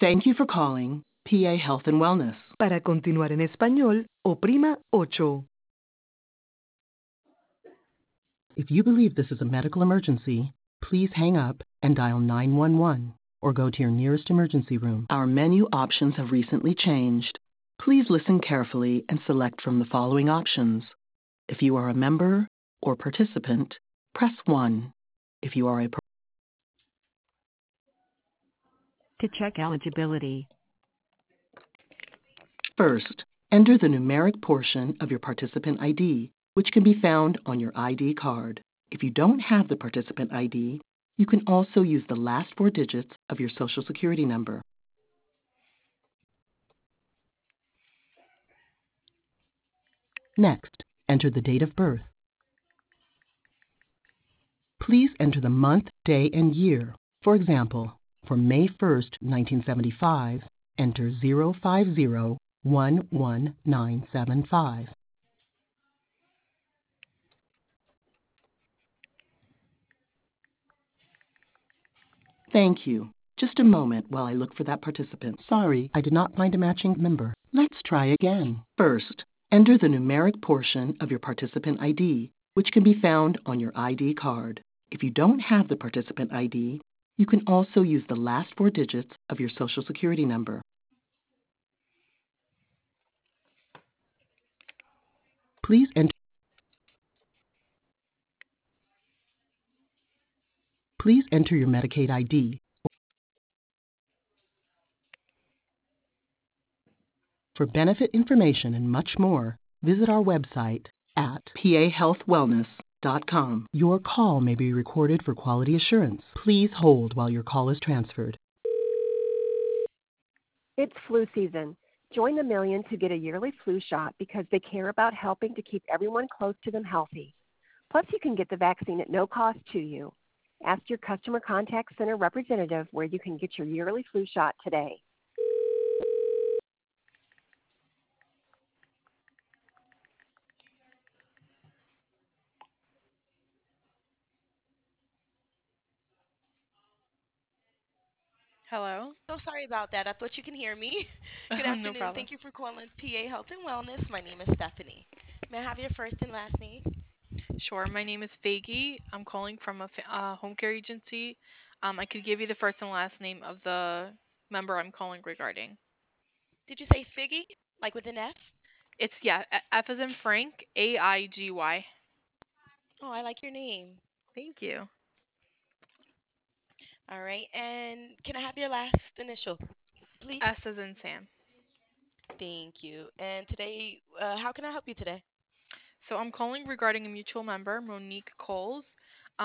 Thank you for calling PA Health and Wellness. Para continuar en español, oprima 8. If you believe this is a medical emergency, please hang up and dial 911 or go to your nearest emergency room. Our menu options have recently changed. Please listen carefully and select from the following options. If you are a member or participant, press 1. If you are a To check eligibility, First, enter the numeric portion of your participant ID, which can be found on your ID card. If you don't have the participant ID, you can also use the last 4 digits of your Social Security number. Next, enter the date of birth. Please enter the month, day, and year. For example, for May 1st, 1975, enter 050-11975. Thank you. Just a moment while I look for that participant. Sorry, I did not find a matching member. Let's try again. First, enter the numeric portion of your participant ID, which can be found on your ID card. If you don't have the participant ID, you can also use the last 4 digits of your Social Security number. Please enter your Medicaid ID. For benefit information and much more, visit our website at pahealthwellness.com. Your call may be recorded for quality assurance. Please hold while your call is transferred. It's flu season. Join the millions who get a yearly flu shot because they care about helping to keep everyone close to them healthy. Plus, you can get the vaccine at no cost to you. Ask your customer contact center representative where you can get your yearly flu shot today. Hello? So sorry about that. I thought you can hear me. Good No afternoon. problem. Thank you for calling PA Health and Wellness. My name is Stephanie. May I have your first and last name? Sure, my name is Faggy. I'm calling from a home care agency. I could give you the first and last name of the member I'm calling regarding. Did you say Figgy? Like with an F? It's, yeah, F as in Frank, AIGY. Oh, I like your name. Thank you. All right. And can I have your last initial, please? S as in Sam. Thank you. And today, how can I help you today? So I'm calling regarding a mutual member, Monique Coles.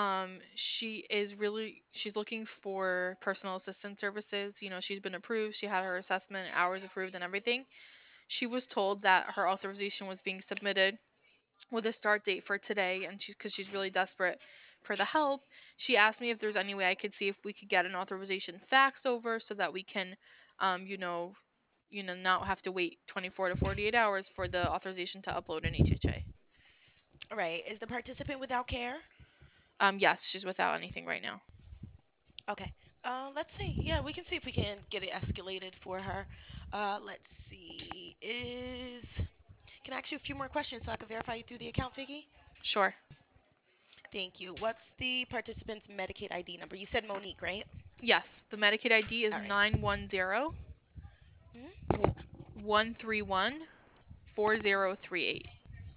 She's looking for personal assistant services. You know, she's been approved. She had her assessment, hours approved, and everything. She was told that her authorization was being submitted with a start date for today, and because she's really desperate for the help, she asked me if there's any way I could see if we could get an authorization fax over so that we can, um, you know, not have to wait 24 to 48 hours for the authorization to upload in HHA. All right. Is the participant without care? Yes, she's without anything right now. Okay. Let's see. Yeah, we can see if we can get it escalated for her. Let's see. Can I ask you a few more questions so I can verify you through the account, Figgy? Sure. Thank you. What's the participant's Medicaid ID number? You said Monique, right? Yes, the Medicaid ID is All right. 910 Mhm. 131 4038.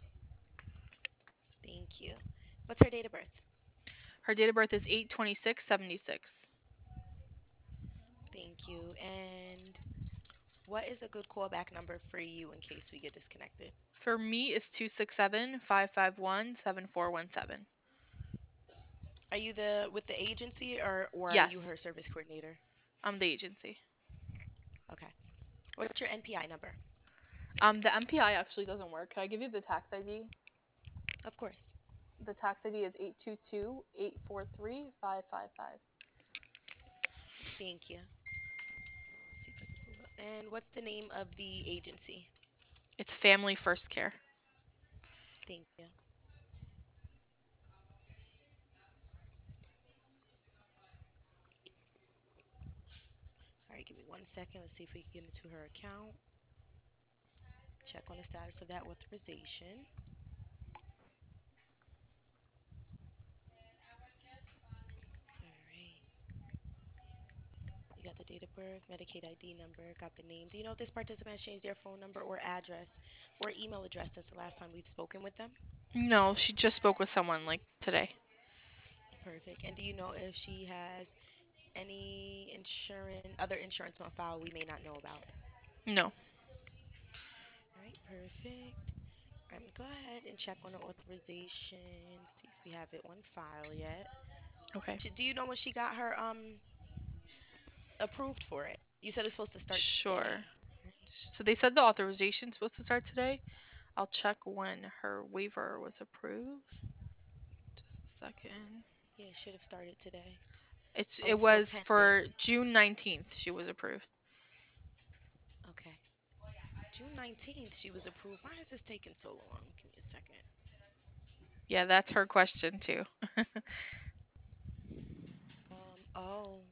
Thank you. What's her date of birth? Her date of birth is 8/26/76. Thank you. And what is a good callback number for you in case we get disconnected? For me, it's 267-551-7417. Are you the with the agency or are you Yes, her service coordinator? I'm the agency. Okay. What's your NPI number? The MPI actually doesn't work. Can I give you the tax ID? Of course. The tax ID is 822-843-555. Thank you. See if I can pull up. And what's the name of the agency? It's Family First Care. Thank you. All right, Give me 1 second. Let's see if we can get into her account. Check on the status of that authorization. All right. You got the date of birth, Medicaid ID number, got the name. Do you know if this participant has changed their phone number or address or email address since the last time we've spoken with them? No, she just spoke with someone like today. Perfect. And do you know if she has any other insurance on file we may not know about? No. All right, perfect. I'm gonna go ahead and check on the authorization, see if we have it on file yet. Okay. Do you know when she got her approved for it? You said it's supposed to start Sure. today. So they said the authorization's supposed to start today. I'll check when her waiver was approved. Just a second. Yeah, it should have started today. Oh, It it's still was pending. for June 19th she was approved. Okay. June 19th she was approved. Why is this taking so long? Give me a second. Yeah, that's her question too. Oh,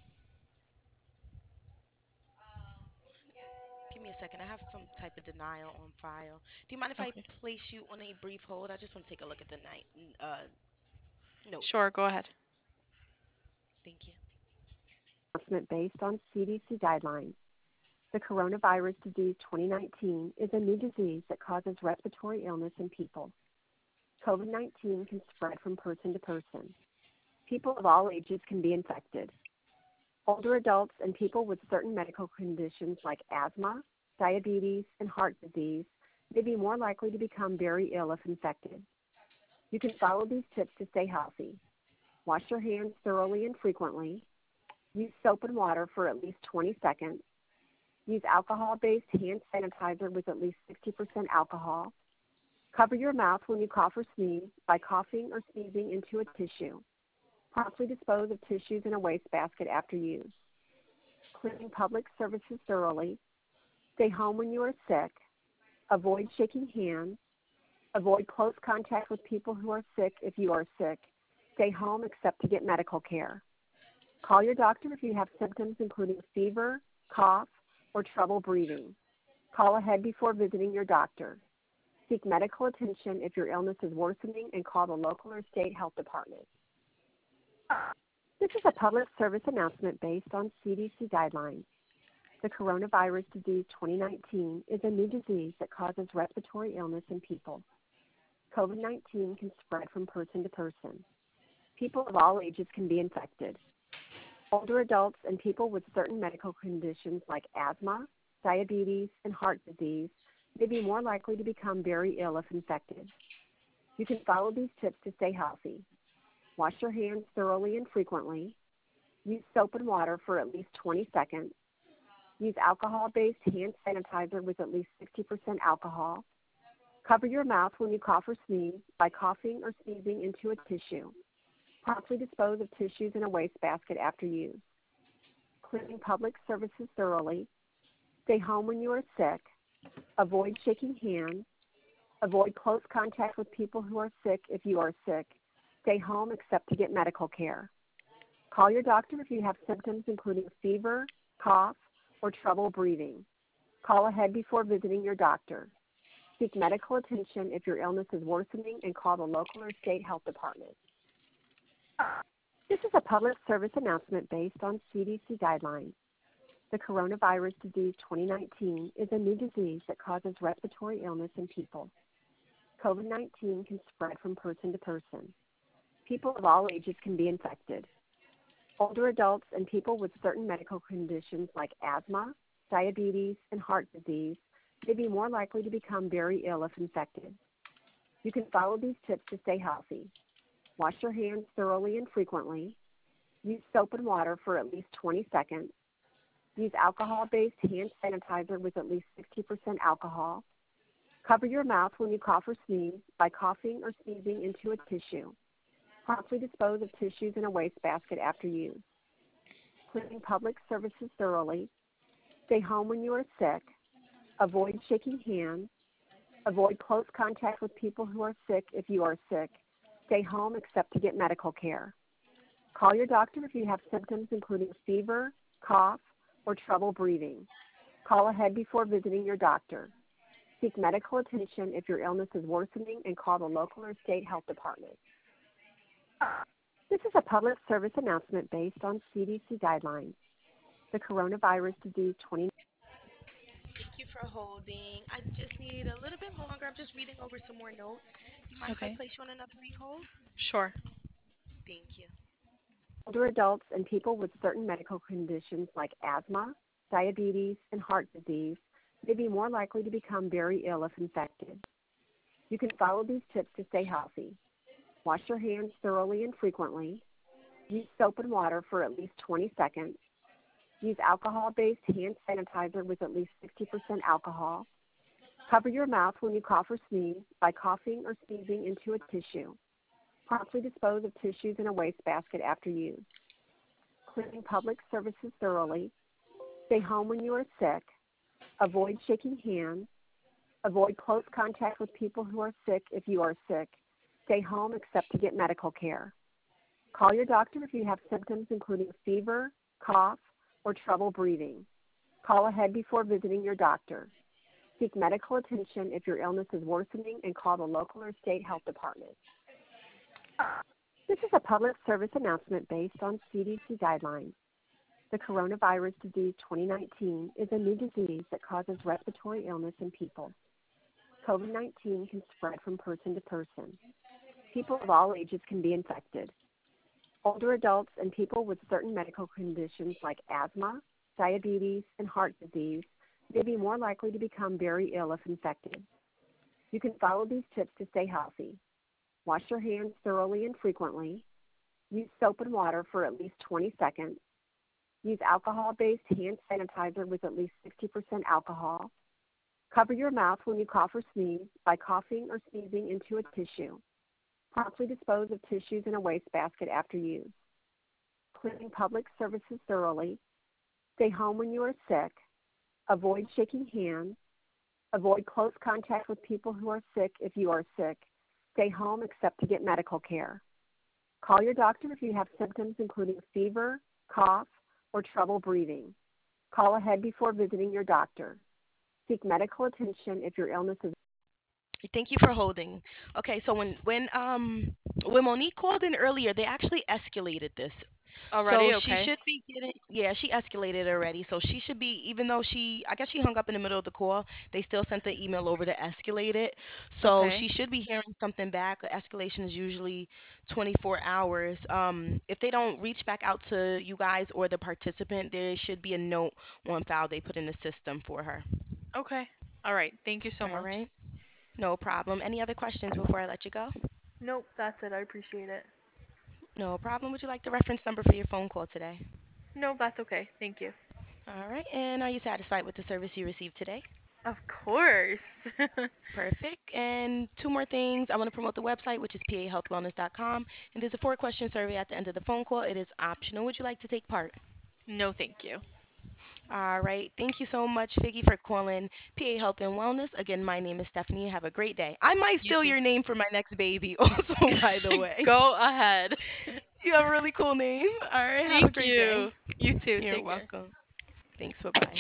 give me a second. I have some type of denial on file. Do you mind if I Okay. place you on a brief hold? I just want to take a look at the notes. Sure, go ahead. Thank you. Announcement based on CDC guidelines. The coronavirus disease 2019 is a new disease that causes respiratory illness in people. COVID-19 can spread from person to person. People of all ages can be infected. Older adults and people with certain medical conditions like asthma, diabetes, and heart disease may be more likely to become very ill if infected. You can follow these tips to stay healthy. Wash your hands thoroughly and frequently. Use soap and water for at least 20 seconds. Use alcohol-based hand sanitizer with at least 60% alcohol. Cover your mouth when you cough or sneeze by coughing or sneezing into a tissue. Promptly dispose of tissues in a wastebasket after use. Clean public surfaces thoroughly. Stay home when you are sick. Avoid shaking hands. Avoid close contact with people who are sick if you are sick. Stay home except to get medical care. Call your doctor if you have symptoms including fever, cough, or trouble breathing. Call ahead before visiting your doctor. Seek medical attention if your illness is worsening and call the local or state health department. This is a public service announcement based on CDC guidelines. The coronavirus disease 2019 is a new disease that causes respiratory illness in people. COVID-19 can spread from person to person. People of all ages can be infected. Older adults and people with certain medical conditions like asthma, diabetes, and heart disease may be more likely to become very ill if infected. You can follow these tips to stay healthy. Wash your hands thoroughly and frequently. Use soap and water for at least 20 seconds. Use alcohol-based hand sanitizer with at least 60% alcohol. Cover your mouth when you cough or sneeze by coughing or sneezing into a tissue. Promptly dispose of tissues in a wastebasket after use. Clean public surfaces thoroughly. Stay home when you are sick. Avoid shaking hands. Avoid close contact with people who are sick if you are sick. Stay home except to get medical care. Call your doctor if you have symptoms including fever, cough, or trouble breathing. Call ahead before visiting your doctor. Seek medical attention if your illness is worsening and call the local or state health department. This is a public service announcement based on CDC guidelines. The coronavirus disease 2019 is a new disease that causes respiratory illness in people. COVID-19 can spread from person to person. People of all ages can be infected. Older adults and people with certain medical conditions like asthma, diabetes, and heart disease may be more likely to become very ill if infected. You can follow these tips to stay healthy. Wash your hands thoroughly and frequently. Use soap and water for at least 20 seconds. Use alcohol-based hand sanitizer with at least 60% alcohol. Cover your mouth when you cough or sneeze by coughing or sneezing into a tissue. Promptly dispose of tissues in a wastebasket after use. Clean public surfaces thoroughly. Stay home when you are sick. Avoid shaking hands. Avoid close contact with people who are sick if you are sick. Stay home except to get medical care. Call your doctor if you have symptoms including fever, cough, or trouble breathing. Call ahead before visiting your doctor. Seek medical attention if your illness is worsening and call the local or state health department. This is a public service announcement based on CDC guidelines. The coronavirus disease 20. Thank you for holding. I just need a little bit longer. I'm just reading over some more notes. Do you mind if I Okay. place you on another brief hold? Sure. Thank you. Older adults and people with certain medical conditions like asthma, diabetes, and heart disease may be more likely to become very ill if infected. You can follow these tips to stay healthy. Wash your hands thoroughly and frequently. Use soap and water for at least 20 seconds. Use alcohol-based hand sanitizer with at least 60% alcohol. Cover your mouth when you cough or sneeze by coughing or sneezing into a tissue. Promptly dispose of tissues in a wastebasket after use. Cleaning public surfaces thoroughly. Stay home when you are sick. Avoid shaking hands. Avoid close contact with people who are sick if you are sick. Stay home except to get medical care. Call your doctor if you have symptoms including fever, cough, or trouble breathing. Call ahead before visiting your doctor. Seek medical attention if your illness is worsening and call the local or state health department. This is a public service announcement based on CDC guidelines. The coronavirus disease 2019 is a new disease that causes respiratory illness in people. COVID-19 can spread from person to person. People of all ages can be infected. Older adults and people with certain medical conditions like asthma, diabetes, and heart disease may be more likely to become very ill if infected. You can follow these tips to stay healthy. Wash your hands thoroughly and frequently. Use soap and water for at least 20 seconds. Use alcohol-based hand sanitizer with at least 60% alcohol. Cover your mouth when you cough or sneeze by coughing or sneezing into a tissue. Promptly dispose of tissues in a wastebasket after use. Cleaning public surfaces thoroughly. Stay home when you are sick. Avoid shaking hands. Avoid close contact with people who are sick if you are sick. Stay home except to get medical care. Call your doctor if you have symptoms including fever, cough, or trouble breathing. Call ahead before visiting your doctor. Seek medical attention if your illness is. Thank you for holding. Okay, so when Monique called in earlier, they actually escalated this. So Already? she Okay. should be getting, yeah, she escalated already. So she should be, even though I guess she hung up in the middle of the call, they still sent the email over to escalate it. So Okay. she should be hearing something back. Escalation is usually 24 hours. If they don't reach back out to you guys or the participant, there should be a note on file they put in the system for her. Okay. All right. Thank you so All much. right. No problem. Any other questions before I let you go? Nope, that's it. I appreciate it. No problem. Would you like the reference number for your phone call today? No, that's okay. Thank you. All right. And are you satisfied with the service you received today? Of course. Perfect. And two more things. I want to promote the website, which is pahealthwellness.com. And there's a four-question survey at the end of the phone call. It is optional. Would you like to take part? No, thank you. All right. Thank you so much, Figgy, for calling PA Health and Wellness. Again, my name is Stephanie. Have a great day. I might You steal too. your name for my next baby, also, by the way. Go ahead. You have a really cool name. All right. Have a Thank great day. you. You too. You're Take care. welcome. Thanks. Bye bye.